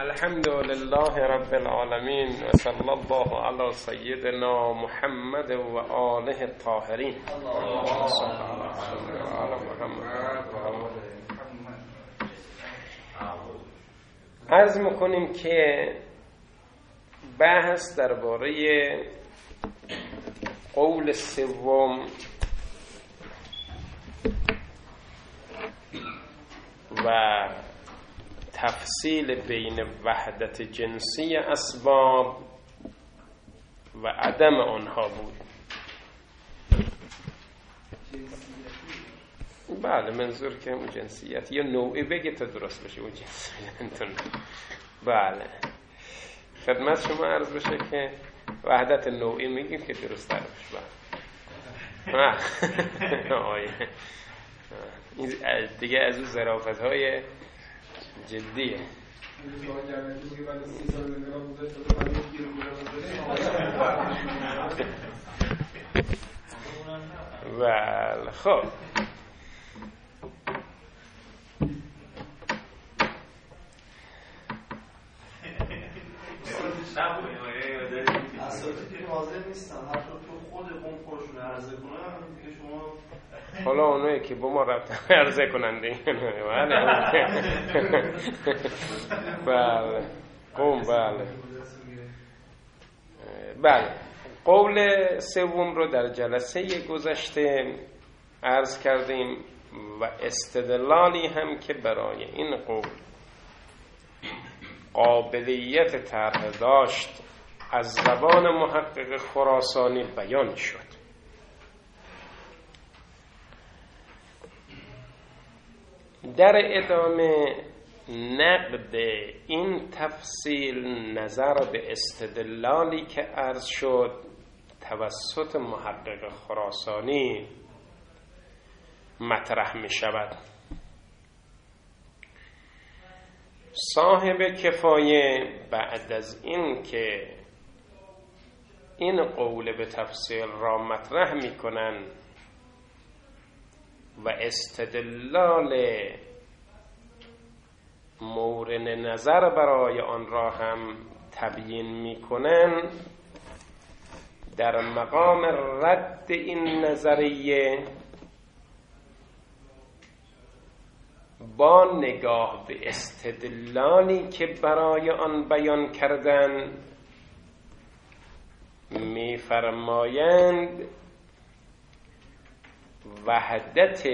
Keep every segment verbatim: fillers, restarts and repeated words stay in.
الحمد لله رب العالمين و صلی الله علی سیدنا محمد و آله الطاهرین. عرض میکنیم که بحث درباره قول سوم و تفصیل بین وحدت جنسی اسباب و عدم آنها بود. بله، منظور که اون جنسیت یا نوعی بگه تا درست بشه اون جنسیتون. بله، خدمت شما عرض بشه که وحدت نوعی میگیم که درست تر بشه. بله این دیگه از اون ظرافت های جدیه. بله خب اساتید حاضر نیستن حتی تو خود قوم خودشون عرضه کنن دیگه شما حالا اونایی که با ما رفت عرضه کنن دیگه. بله قوم بله بله قول سوم رو در جلسه گذشته عرض کردیم و استدلالی هم که برای این قول قابلیت طرح داشت از زبان محقق خراسانی بیان شد. در ادامه نقد این تفصیل نظر به استدلالی که عرض شد توسط محقق خراسانی مطرح می شود. صاحب کفایه بعد از این که این قول به تفصیل را مطرح می کنند و استدلال مورد نظر برای آن را هم تبیین می کنند، در مقام رد این نظریه با نگاه به استدلالی که برای آن بیان کردن می فرمایند وحدت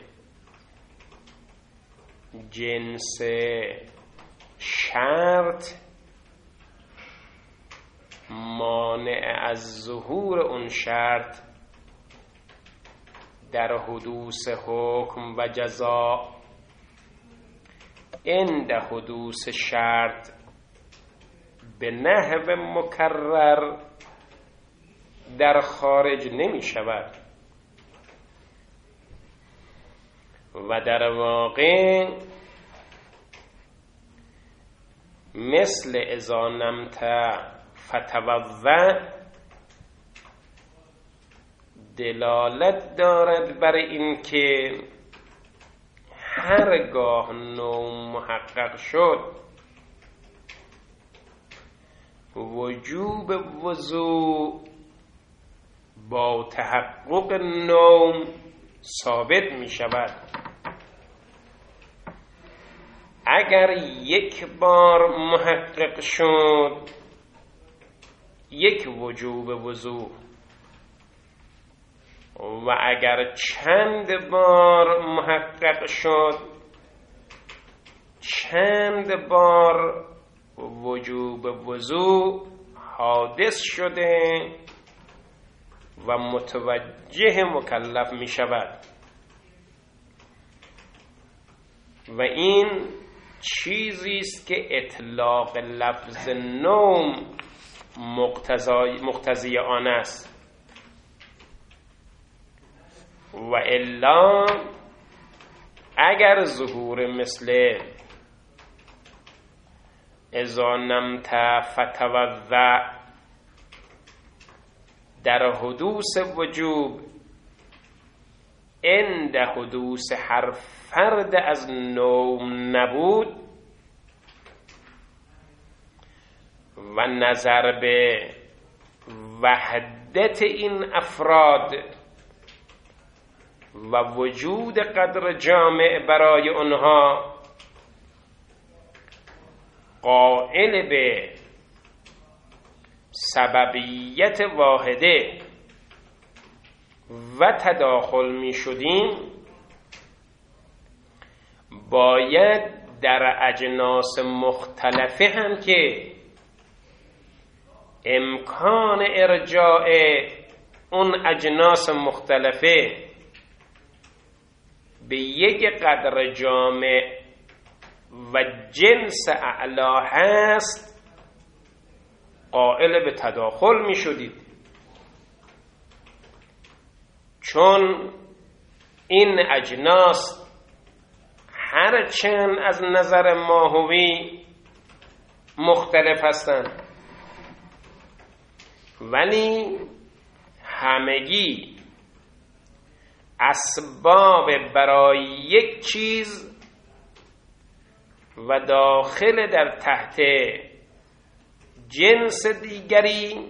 جنس شرط مانع از ظهور اون شرط در حدوث حکم و جزا عند حدوث شرط به نحو مکرر در خارج نمی شود و در واقع مثل اذا نمت فتوضأ دلالت دارد بر این که هرگاه نوم محقق شد وجوب وضوء با تحقق نوم ثابت می شود. اگر یک بار محقق شد یک وجوب وضوء و اگر چند بار محقق شد چند بار وجوب وضوء حادث شده و متوجه مکلف می شود و این چیزی است که اطلاق لفظ نوم مقتضی آن است و الا اگر ظهور مثل اذا نمت فتوضأ در حدوث وجوب عند حدوث هر فرد از نوم نبود و نظر به وحدت این افراد و وجود قدر جامع برای اونها قائل به سببیت واحده و تداخل می شدیم، باید در اجناس مختلفه هم که امکان ارجاع اون اجناس مختلفه به یک قدر جامع و جنس اعلا هست قائل به تداخل می شدید، چون این اجناس هرچند از نظر ماهوی مختلف هستند ولی همگی اسباب برای یک چیز و داخل در تحت جنس دیگری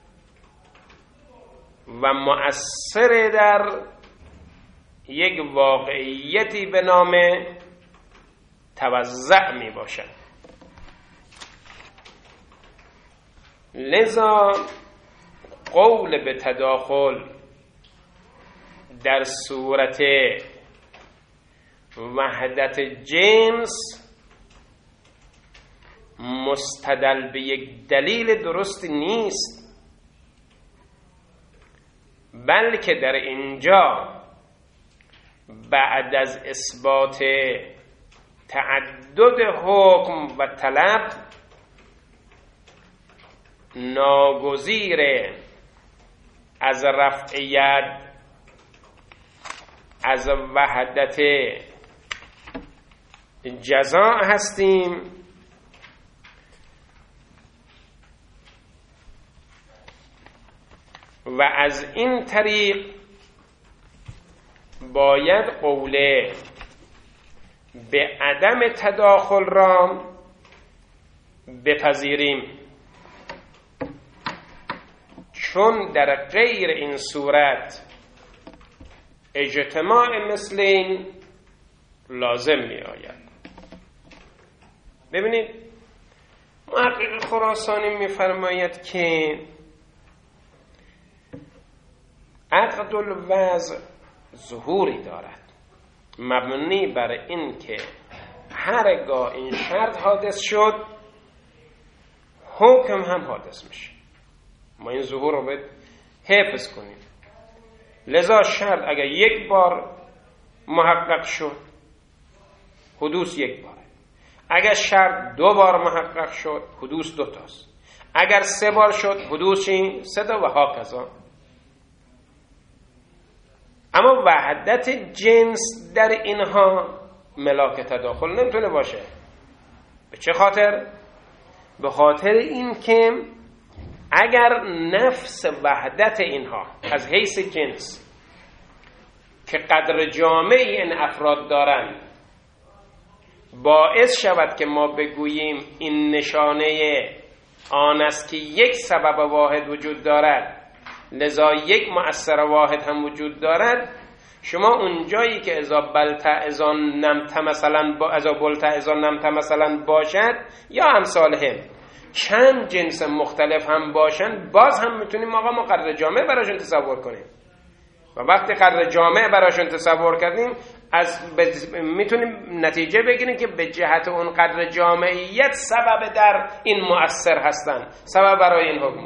و مؤثر در یک واقعیتی به نام توزع می باشد. لذا قول به تداخل در صورت وحدت جنس مستدل به یک دلیل درست نیست، بلکه در اینجا بعد از اثبات تعدد حکم و طلب ناگزیره از رفع ید از وحدت جزا هستیم و از این طریق باید قوله به عدم تداخل را بپذیریم، چون در غیر این صورت اجتماع مثل این لازم می آید. ببینید محقق خراسانی می فرماید که عقد الوضع ظهوری دارد مبنی بر این که هرگاه این شرط حادث شد حکم هم حادث میشه. ما این ظهور رو باید حفظ کنیم. لذا شرط اگر یک بار محقق شد حدوث یک باره، اگر شرط دو بار محقق شد حدوث دو تاست، اگر سه بار شد حدوث سه تا و هاکذا. اما وحدت جنس در اینها ملاک تداخل نمیتونه باشه. به چه خاطر؟ به خاطر این که اگر نفس وحدت اینها از حیث جنس که قدر جامعی این افراد دارند باعث شود که ما بگوییم این نشانه آن است که یک سبب واحد وجود دارد لذا یک مؤثر واحد هم وجود دارد، شما اون جایی که اذا بلت اذا نمت مثلا با اذا بلت اذا نمت مثلا باشد یا امثالهم چند جنس مختلف هم باشن، باز هم میتونیم آقا ما قدر جامع براشون تصور کنیم و وقتی قدر جامع براشون تصور کردیم از ب... میتونیم نتیجه بگیریم که به جهت اون قدر جامعیت سبب در این مؤثر هستن، سبب برای این حکم.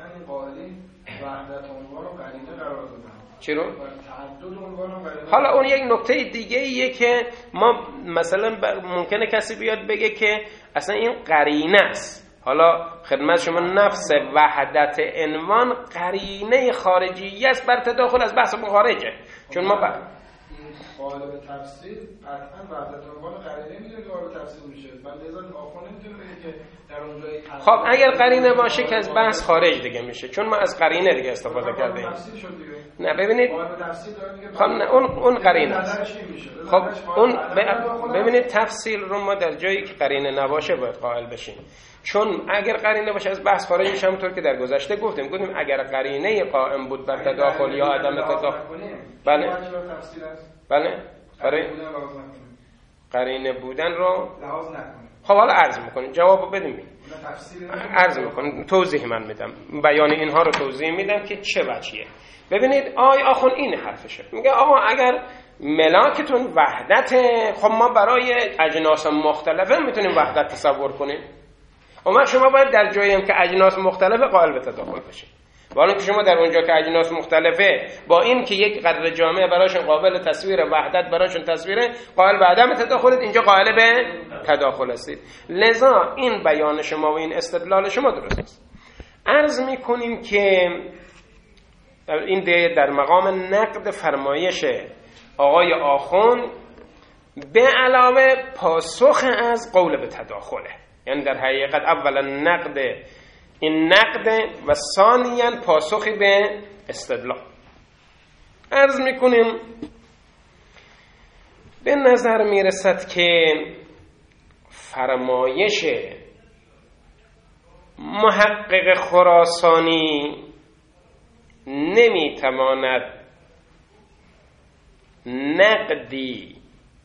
وحدت عنوان و قرینه قرار دادن. چرا؟ تعدد عنوان و قرینه. حالا اون یک نکته دیگه ایه که ما مثلا ممکنه کسی بیاد بگه که اصلا این قرینه است. حالا خدمت شما نفس وحدت عنوان قرینه خارجی است بر تداخل از بحث خارجه، چون ما بر... این قائل به تفصیل قطعا وحدت عنوان قرینه میدونه که قائل به تفصیل میشه ولی لذا آخوان نمیتونه بگه که در اونجای خب اگر قرینه باشه که از بحث خارج دیگه میشه، چون ما از قرینه دیگه استفاده کردیم. نه ببینید خب نه اون اون قرینه است. خب اون ببینید تفصیل رو ما در جایی که قرینه نباشه باید قائل بشیم، چون اگر قرینه باشه از بحث خارج میشه. همونطور که در گذشته گفتیم گفتیم اگر قرینه قائم بود بر تداخل یا عدم تداخل، بله بله برای قرینه بودن رو لحاظ نکنیم. خب حالا عرض میکنیم، جوابو بدیم، عرض میکنم، توضیح من میدم، بیان اینها رو توضیح میدم که چه وجهیه. ببینید آی آخون این حرفشه، میگه آقا اگر ملاکتون وحدت، خب ما برای اجناس مختلفه میتونیم وحدت تصور کنیم. اما شما باید در جایی هم که اجناس مختلفه قائل به تداخل بشید. ولی که شما در اونجا که اجناس مختلفه با این که یک قدر جامعه براشون قابل تصویر، وحدت براشون تصویره، قائل به عدم تداخلید، اینجا قائل به تداخل هستید. لذا این بیان شما و این استدلال شما درست است. عرض میکنیم که این در مقام نقد فرمایش آقای آخوند به علاوه پاسخ از قول به تداخله، یعنی در حقیقت اولا نقد این نقد و ثانیاً پاسخی به استدلال. عرض میکنیم به نظر میرسد که فرمایش محقق خراسانی نمیتواند نقدی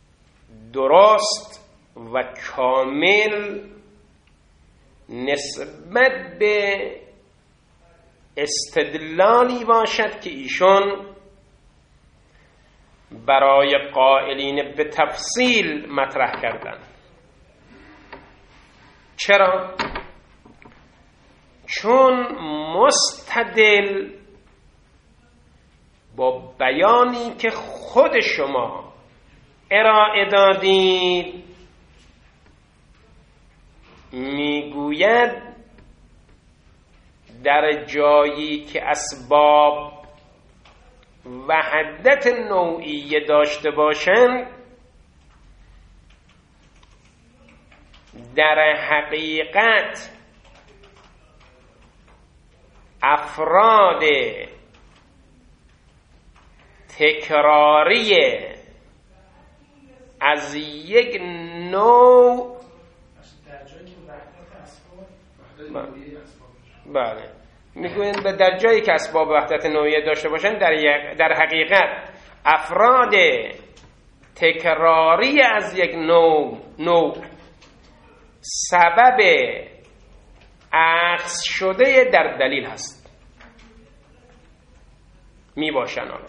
درست و کامل نسبت به استدلالی باشد که ایشون برای قائلین به تفصیل مطرح کردند. چرا؟ چون مستدل با بیانی که خود شما ارائه دادید میگوید در جایی که اسباب وحدت نوعیه داشته باشند در حقیقت افراد تکراری از یک نوع بله میگویند به در جایی که اسباب وحدت نوعیه داشته باشند در, در حقیقت افراد تکراری از یک نوع نوع سبب اخذ شده در دلیل هست می باشن. آن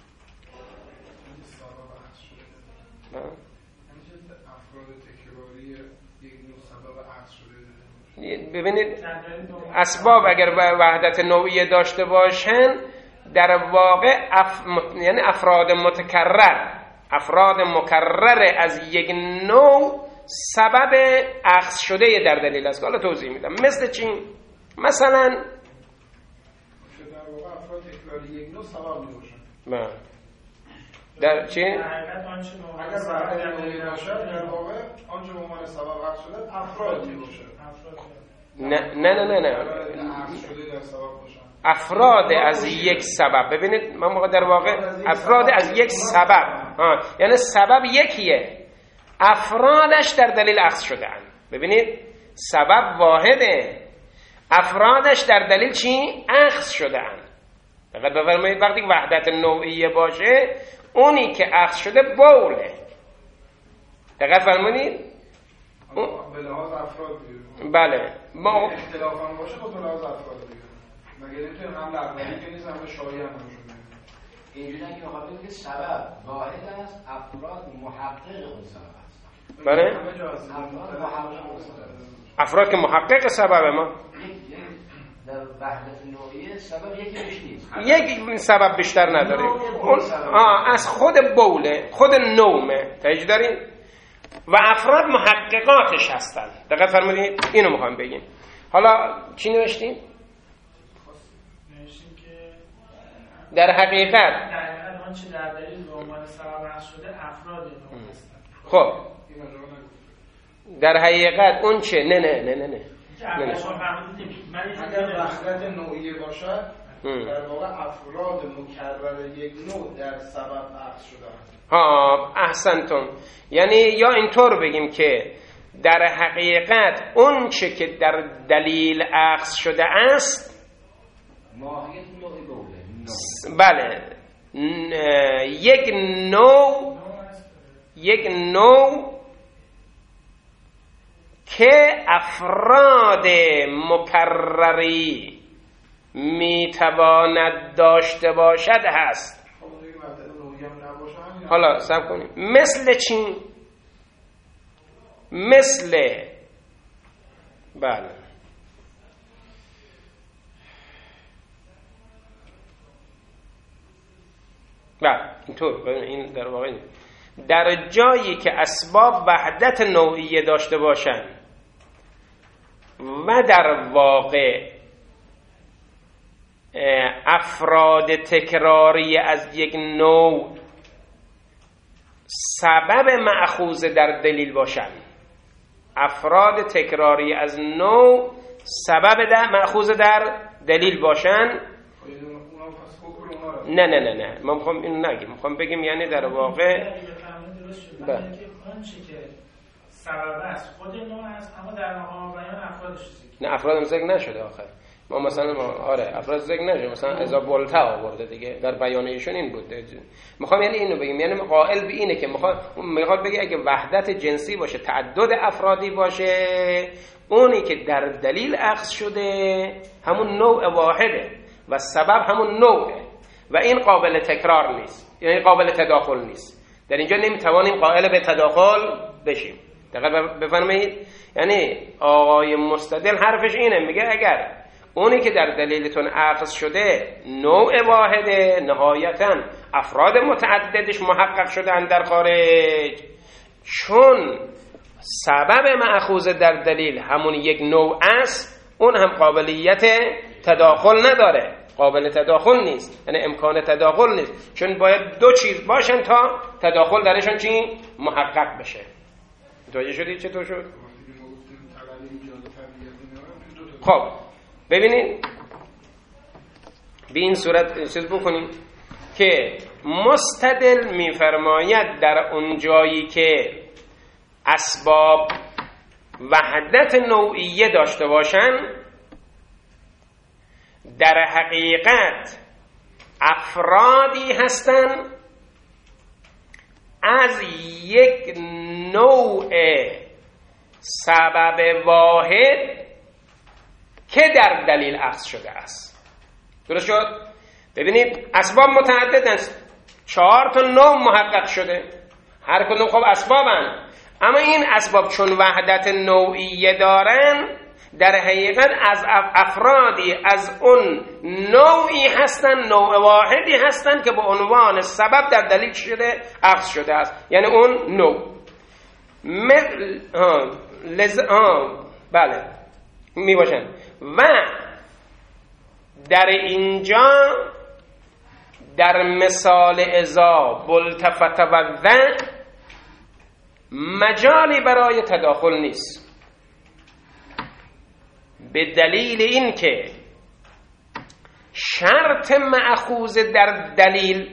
ببینید اسباب اگر وحدت نوعیه داشته باشن در واقع اف... یعنی افراد متکرر افراد مکرر از یک نوع سبب اخذ شده در دلیل است. حالا توضیح میدم. مثل چی؟ مثلا در واقع افراد تکراری یک نوع سبب میباشن. در چی؟ اگر وحدت نوعیه باشد در واقع آنچه به عنوان سبب اخذ شده افراد میباشد. نه نه نه نه نه افراد از یک سبب. ببینید من موقع در واقع افراد از یک سبب ها. یعنی سبب یکیه، افرادش در دلیل اخذ شده اند. ببینید سبب واحده، افرادش در دلیل چی؟ اخذ شده اند. دقیق بفرمایید وقتی وحدت نوعیه باشه اونی که اخذ شده بوله. دقیق فرمایید به لحاظ افراد دیگه. بله ما اختلاف هم باشه با لحاظ افراد دیگه. مگر اینکه هم لغوی که نیست هم شایعه هم نمیشه. اینجوری که میخواد بگه که سبب واحد است، افراد محقق اون سبب هستند. بله افراد که محقق سبب ما در وحدت نوعیه سبب یکی بیش نیست، یک سبب بیشتر نداره. اون آه از خود بوله، خود نومه تایید داریم و افراد محققاتش هستن. دقیق فرمودید؟ اینو میخوام بگیم. حالا چی نوشتیم؟ نوشتیم که در حقیقت آنچه در دلیل به عنوان سبب اخذ شده افراد نوع هستند. خب در حقیقت اون چه نه نه نه نه نه اگر اگر وحدت نوعیه باشد در واقع افراد مکرر یک نوع در سبب اخذ شده است. ها احسنتم. یعنی یا اینطور بگیم که در حقیقت اون چه که در دلیل اخذ شده است ماهیت نوعی بوده. بله یک نوع یک نوع که افراد مکرری میتواند داشته باشد هست. حالا صبر کنیم. مثل چی؟ مثل بله بله اینطور این در واقع در جایی که اسباب وحدت نوعیه داشته باشند و در واقع افراد تکراری از یک نوع سبب مأخوذ در دلیل باشند، افراد تکراری از نوع سبب در مأخوذ در دلیل باشند. نه نه نه نه ما میخوام اینو نگیم، میخوام بگیم یعنی در واقع بله آنچه که سبب است خود نوع است، اما در مقام بیان افرادش ذکر نه افراد ذکر نشده آخر. ما مثلا ما آره افراد ذکر نشده، مثلا اذا بولتا آورده دیگه در بیان ایشون این بود. میخوام یعنی اینو بگیم، یعنی قائل به اینه که میخواد میخواد بگه اگه وحدت جنسی باشه، تعدد افرادی باشه، اونی که در دلیل اخذ شده همون نوع واحده و سبب همون نوعه و این قابل تکرار نیست، یعنی قابل تداخل نیست. در اینجا نمیتوانیم قائل به تداخل بشیم. دقیق بفرمایید. یعنی آقای مستدل حرفش اینه، میگه اگر اونی که در دلیلتون اخذ شده نوع واحده، نهایتاً افراد متعددش محقق شدن در خارج، چون سبب مأخوذ در دلیل همون یک نوع است، اون هم قابلیت تداخل نداره، قابل تداخل نیست، یعنی امکان تداخل نیست، چون باید دو چیز باشن تا تداخل درشون چی محقق بشه. متوجه شدید چطور شد؟ خب ببینید به این صورت چیز بکنیم که مستدل میفرماید در اون جایی که اسباب وحدت نوعیه داشته باشن، در حقیقت افرادی هستند از یک نوع سبب واحد که در دلیل اخذ شده است. درست شد؟ ببینید اسباب متعدد است، چهار تا نوع محقق شده، هر کدوم خب اسبابن، اما این اسباب چون وحدت نوعیه دارن در حقیقت از افرادی از اون نوعی هستن، نوع واحدی هستن که به عنوان سبب در دلیل شده اخذ شده است، یعنی اون نوع مثل ها لز ها بله می باشن. و در اینجا در مثال اذا بلتفت و ذا مجالی برای تداخل نیست، به دلیل اینکه شرط مأخوذ در دلیل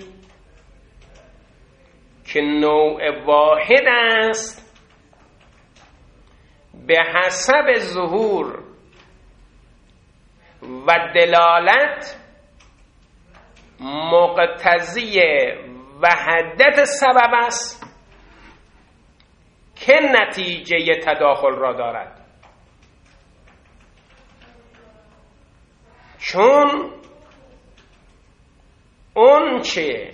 که نوع واحد است به حسب ظهور و دلالت مقتضی وحدت سبب است که نتیجه تداخل را دارد، چون اون چه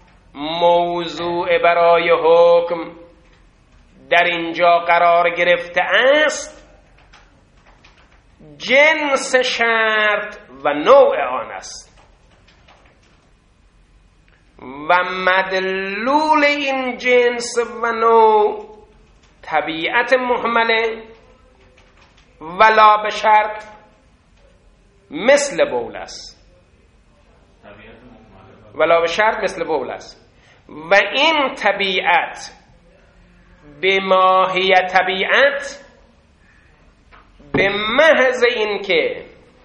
موضوع برای حکم در اینجا قرار گرفته است جنس شرط و نوع آن است و مدلول این جنس و نوع طبیعت محمله ولا به شرط مثل بول است ولا به شرط مثل بول است. و این طبیعت به ماهی طبیعت به محض این که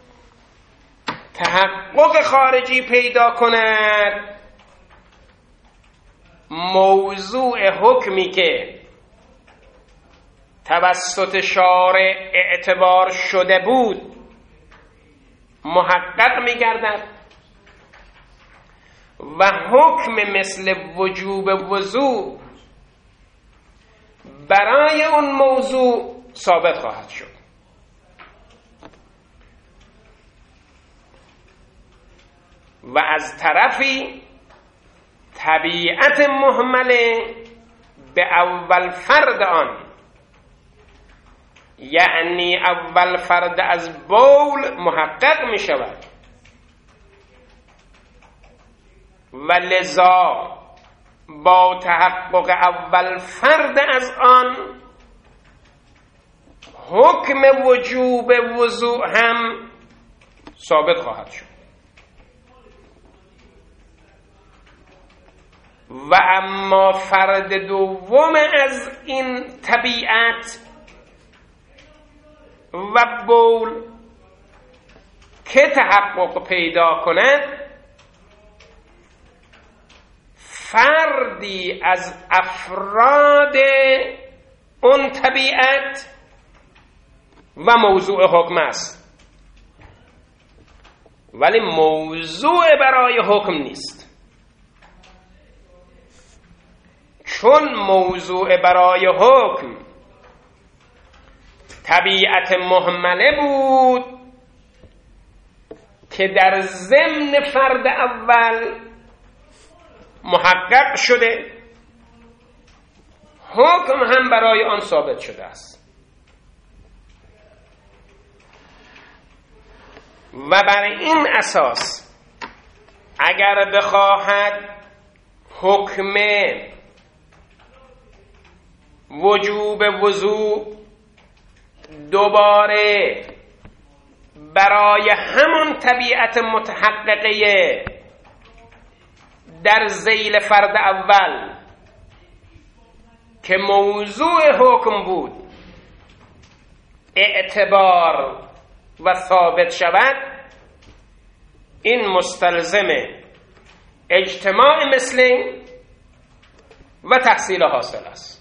تحقق خارجی پیدا کند، موضوع حکمی که توسط شارع اعتبار شده بود محقق می‌گردد و حکم مثل وجوب وضو برای اون موضوع ثابت خواهد شد. و از طرفی طبیعت مهمله به اول فرد آن، یعنی اول فرد از بول محقق می شود و لذا با تحقق اول فرد از آن حکم وجوب وضوء هم ثابت خواهد شد. و اما فرد دوم از این طبیعت و بول که تحقق پیدا کند، فردی از افراد اون طبیعت و موضوع حکم است، ولی موضوع برای حکم نیست. چون موضوع برای حکم طبیعت مهمله بود که در ضمن فرد اول محقق شده، حکم هم برای آن ثابت شده است. و بر این اساس اگر بخواهد حکم وجوب وضوء دوباره برای همون طبیعت متحققه در ذیل فرد اول که موضوع حکم بود اعتبار و ثابت شود، این مستلزم اجتماع مثلین و تحصیل حاصل است.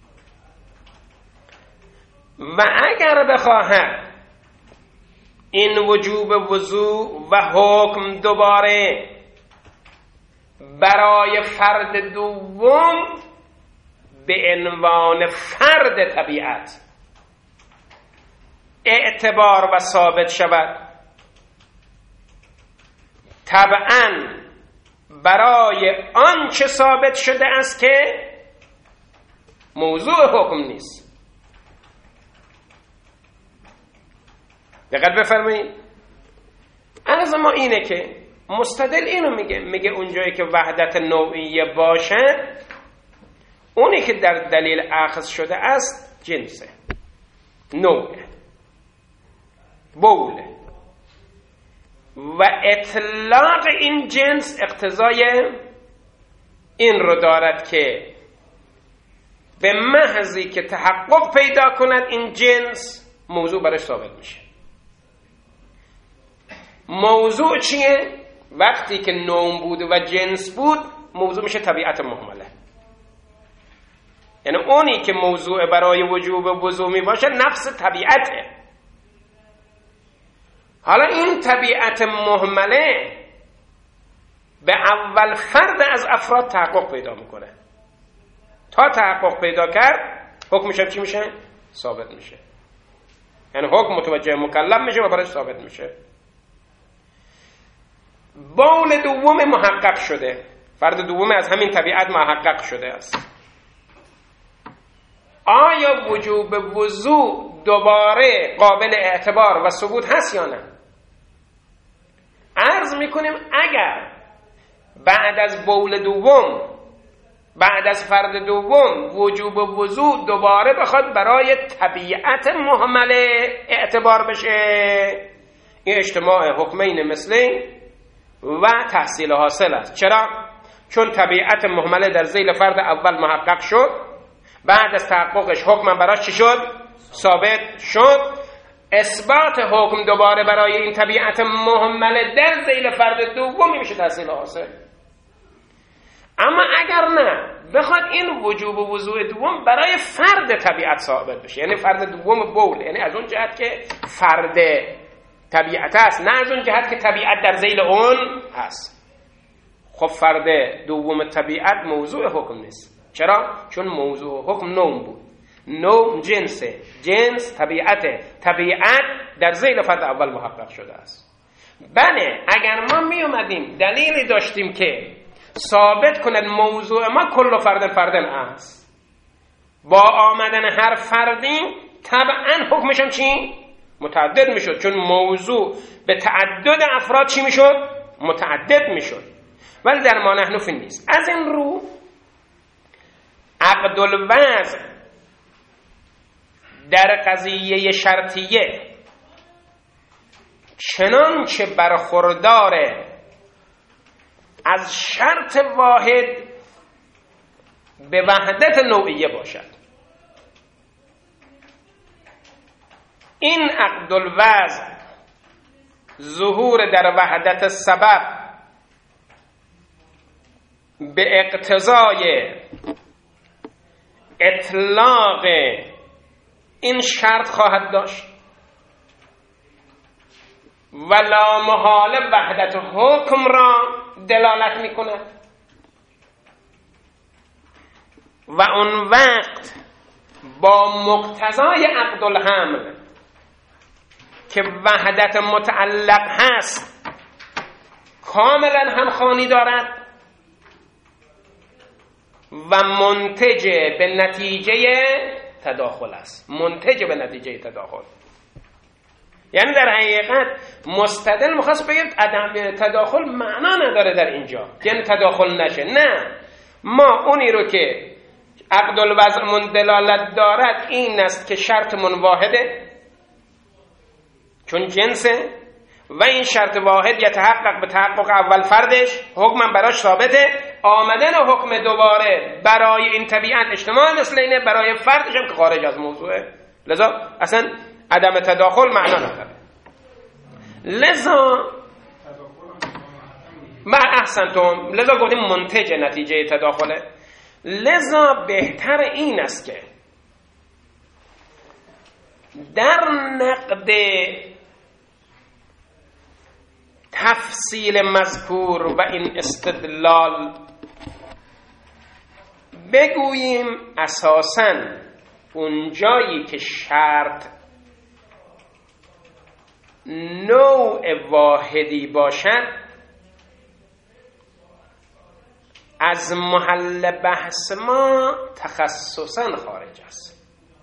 و اگر بخواهد این وجوب وضوء و حکم دوباره برای فرد دوم به عنوان فرد طبیعت اعتبار و ثابت شود، طبعاً برای آنچه ثابت شده است که موضوع حکم نیست. دقت بفرمایید. عرض ما اینه که مستدل اینو میگه میگه اونجایی که وحدت نوعیه باشه، اونی که در دلیل اخذ شده است جنسه، نوعه، بوله، و اطلاق این جنس اقتضای این رو دارد که به محضی که تحقق پیدا کند این جنس، موضوع برش ثابت میشه. موضوع چیه؟ وقتی که نوع بود و جنس بود، موضوع میشه طبیعت مهمله. یعنی اونی که موضوع برای وجوب وضوء می باشه نفس طبیعته. حالا این طبیعت مهمله به اول فرد از افراد تحقق پیدا میکنه. تا تحقق پیدا کرد حکمش هم چی میشه؟ ثابت میشه. یعنی حکم متوجه مکلف میشه و برایش ثابت میشه. بول دوم محقق شده، فرد دوم از همین طبیعت محقق شده است. آیا وجوب وضوء دوباره قابل اعتبار و ثبوت هست یا نه؟ عرض میکنیم اگر بعد از بول دوم، بعد از فرد دوم وجوب وضوء دوباره بخواد برای طبیعت مهمله اعتبار بشه، این اجتماع حکمین مثلین و تحصیل حاصل است. چرا؟ چون طبیعت مهمله در ذیل فرد اول محقق شد، بعد از تحققش حکم براش چی شد؟ ثابت شد. اثبات حکم دوباره برای این طبیعت مهمله در ذیل فرد دوم میشه تحصیل حاصل. اما اگر نه بخواد این وجوب و وضوع دوم برای فرد طبیعت ثابت بشه، یعنی فرد دوم بول، یعنی از اون جهت که فرد طبیعت است، نه از اون جهت که طبیعت در ذیل اون هست. خب فرد دوم طبیعت موضوع حکم نیست. چرا؟ چون موضوع حکم نوم بود. نوم جنسه، جنس طبیعت، طبیعت در ذیل فرد اول محقق شده است. بله اگر ما می اومدیم دلیلی داشتیم که ثابت کند موضوع ما کل فرد فردن است، با آمدن هر فردی طبعا حکمشم چی؟ متعدد میشد، چون موضوع به تعدد افراد چی میشد؟ متعدد میشد. ولی در ما نحن فی نیست. از این رو عقد الوضع در قضیه شرطیه چنانچه برخورداره از شرط واحد به وحدت نوعیه باشد. این عقد الوضع ظهور در وحدت سبب به اقتضای اطلاق این شرط خواهد داشت ولا محال وحدت حکم را دلالت می کند و اون وقت با مقتضای عقد الحمل که وحدت متعلق هست کاملا همخوانی دارد و منتج به نتیجه تداخل است. منتج به نتیجه تداخل یعنی در حقیقت مستدل مخواست بگه عدم تداخل معنا نداره در اینجا، یعنی تداخل نشه. نه، ما اونی رو که عقد الوضع من دلالت دارد این است که شرط من واحده چون جنسه و این شرط واحد یتحقق به تحقق اول فردش، حکم براش ثابته. آمدن حکم دوباره برای این طبیعت اجتماع مثل اینه، برای فردش هم که خارج از موضوعه، لذا اصلا عدم تداخل معنا نداره. لذا ما احسنتم، لذا گفتیم منتج نتیجه تداخله. لذا بهتر این است که در نقد تفصیل مذکور و این استدلال بگوییم اساساً اونجایی که شرط نوع واحدی باشد از محل بحث ما تخصصاً خارج است،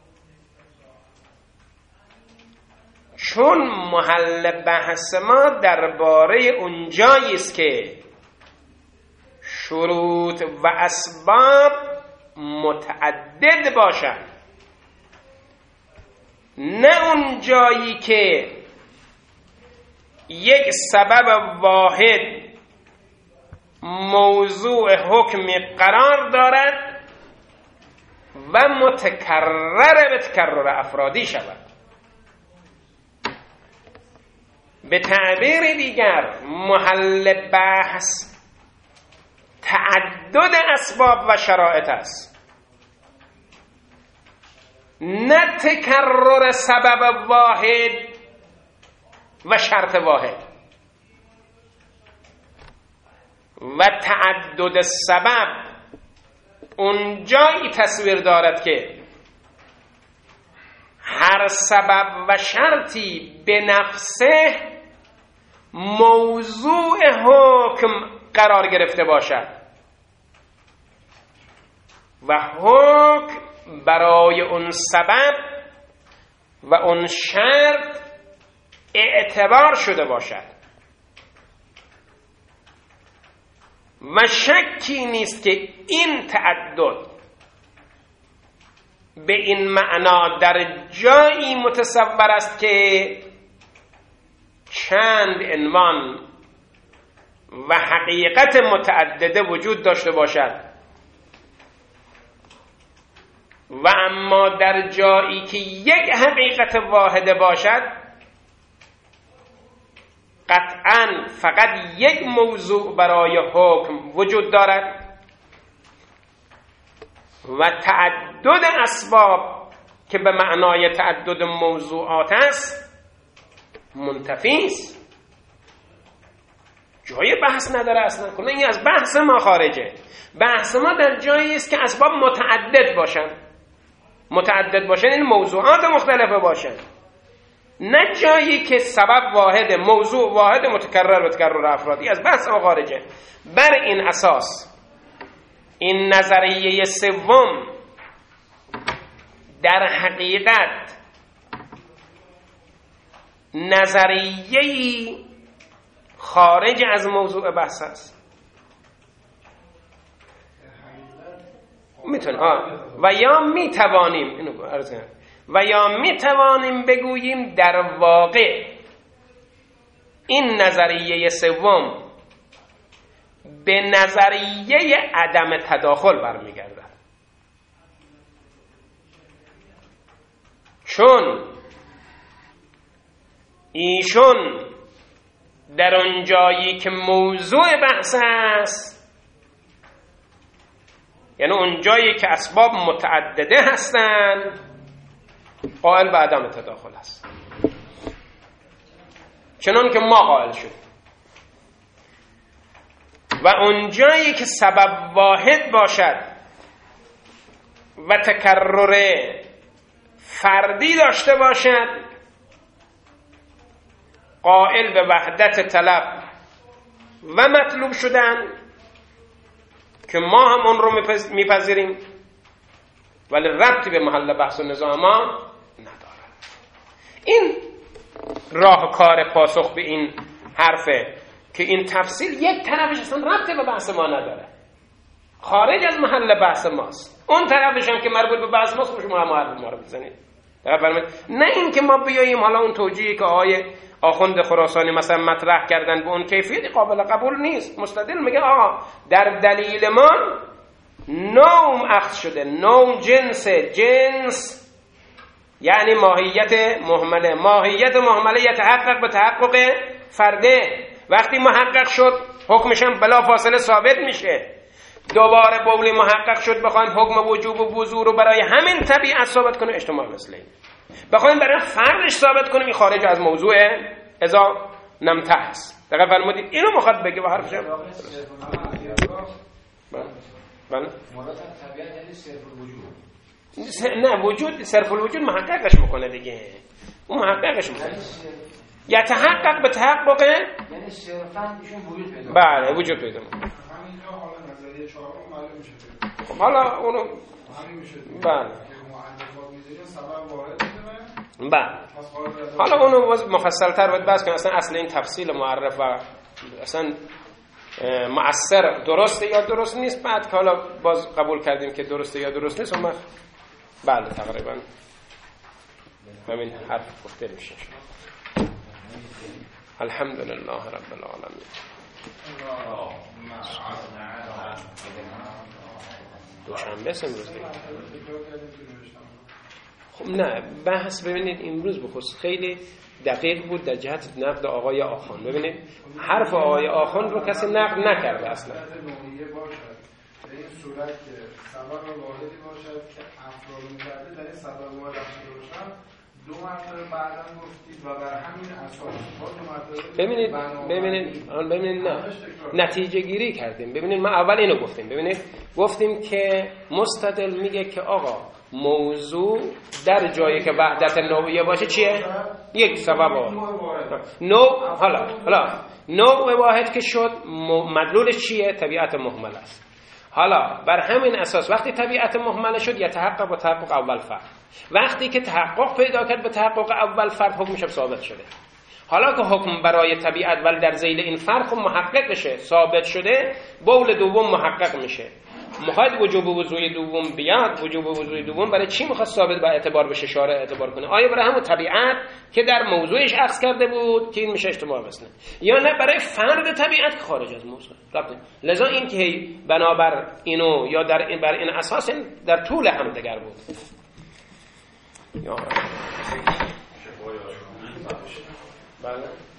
چون محل بحث ما درباره اونجایی است که شروط و اسباب متعدد باشد، نه اونجایی که یک سبب واحد موضوع حکمی قرار دارد و متکرر به تکرر افرادی شود. به تعبیر دیگر محل بحث تعدد اسباب و شرایط است، نه تکرر سبب واحد و شرط واحد. و تعدد سبب اونجایی تصویر دارد که هر سبب و شرطی به نفسه موضوع حکم قرار گرفته باشد و حکم برای اون سبب و اون شرط اعتبار شده باشد. و شکی نیست که این تعدد به این معنا در جایی متصور است که چند عنوان و حقیقت متعدده وجود داشته باشد و اما در جایی که یک حقیقت واحده باشد قطعاً فقط یک موضوع برای حکم وجود دارد و تعدد اسباب که به معنای تعدد موضوعات است منتفی است، جای بحث نداره اصلا. کنه این از بحث ما خارجه. بحث ما در جایی است که اسباب متعدد باشن. متعدد باشن این موضوعات مختلفه باشن، نه جایی که سبب واحد، موضوع واحد متکرر و تکرر افرادی. از بحث ما خارجه. بر این اساس این نظریه سوم در حقیقت نظریه‌ای خارج از موضوع بحث است. میتونه و یا میتوانیم اینو عرض کنم و یا میتوانیم بگوییم در واقع این نظریه سوم به نظریه عدم تداخل برمیگردد، چون ایشون در اون جایی که موضوع بحث است، یعنی اون جایی که اسباب متعدده هستند، قائل به عدم تداخل است، چنان که ما قائل شدیم. و اون جایی که سبب واحد باشد و تکرر فردی داشته باشد، قائل به وحدت طلب و مطلوب شدن که ما هم اون رو میپذیریم، ولی ربطی به محل بحث و نزاع ما نداره. این راهکار پاسخ به این حرفه که این تفصیل یک طرفش اصلا ربطی به بحث ما نداره، خارج از محل بحث ماست. اون طرفش هم که مربوط به بحث ماست شما هم حرف ما رو بزنید. نه این که ما بیاییم حالا اون توجیهی که آقای آخوند خراسانی مثلا مطرح کردن به اون کیفیت قابل قبول نیست. مستدل میگه آقا در دلیل ما نوم اخذ شده. نوم جنس، جنس یعنی ماهیت مهمله. ماهیت مهمله یتحقق به تحقق فرده. وقتی محقق شد حکمش هم بلا فاصله ثابت میشه. دوباره بولی محقق شد بخوایم حکم وجوب و وضوع رو برای همین طبیعت ثابت کنه، اجتماع مثل این. بخوایم برای فردش ثابت کنیم، این خارج از موضوع اذا نمته است. دقیقا فرمودید اینو مخاطب بگه و حرفش هم بله مراد طبیعت یعنی صرف الوجود. نه وجود صرف الوجود محققش میکنه دیگه، اون محققش میکنه. یتحقق به تحقق یعنی صرفاً ایشون وجود پیدا. بله وجود پیدا میکنه. همینجا حالا نظریه چهارم معلوم میشه. خب حالا اونو همین میشه. بله معلفات میذاریم سبب وارد میشه. بله حالا اونو مفصل تر باید بحث کنیم. اصلا اصل این تفصیل معرف و اصلا مؤثر درسته یا درست نیست، بعد که حالا باز قبول کردیم که درسته یا درست نیست اون بله تقریبا همین حرف گفته میشه. الحمدلله رب العالمین. دوشنبه است امروز دیگه. خب نه بحث ببینید امروز بخصوص خیلی دقیق بود در جهت نقد آقای آخان. ببینید حرف آقای آخان رو کسی نقد نکرده اصلا. در این صورت که سبب واحدی باشد که افراد می‌کرده در این سبب واحد باشد دو مرتبه بعداً گفتید و بر همین اساس با دو مرتبه ببینید ببینید آن ببینید نه نتیجه گیری کردیم. ببینید ما اول اینو گفتیم. ببینید گفتیم که مستدل میگه که آقا موضوع در جایی که وحدت نوعیه باشه چیه؟ یک سبب نوع. حالا حالا نوع واحد که شد مدلولش چیه؟ طبیعت مهمل است. حالا بر همین اساس وقتی طبیعت مهمل شد یتحقق با تحقق اول فرد. وقتی که تحقق پیدا کرد به تحقق اول فرد حکمش ثابت شده. حالا که حکم برای طبیعت ولی در ذیل این فرد خب محقق بشه ثابت شده، بول دوم محقق میشه. میخواد وجوب وضوء دوم بیاد، وجوب وضوء دوم برای چی میخواد ثابت با اعتبار بشه شارع اعتبار کنه؟ آیا برای همون طبیعت که در موضوعش اخذ کرده بود که این میشه اجتماع بسنه، یا نه برای فرد طبیعت که خارج از موضوع؟ لذا این که بنابر اینو یا در این بر این اساس در طول هم دگر بود. یا بله